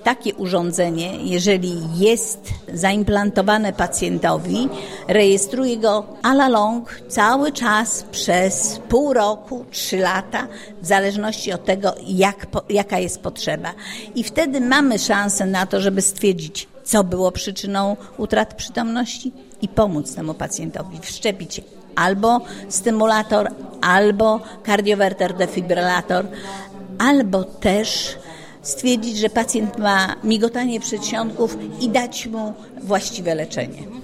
takie urządzenie, jeżeli jest zaimplantowane pacjentowi, rejestruje go a la longue cały czas przez pół roku, 3 lata, w zależności od tego, jaka jest potrzeba. I wtedy mamy szansę na to, żeby stwierdzić, co było przyczyną utraty przytomności i pomóc temu pacjentowi wszczepić albo stymulator, albo kardiowerter defibrylator, albo też stwierdzić, że pacjent ma migotanie przedsionków i dać mu właściwe leczenie.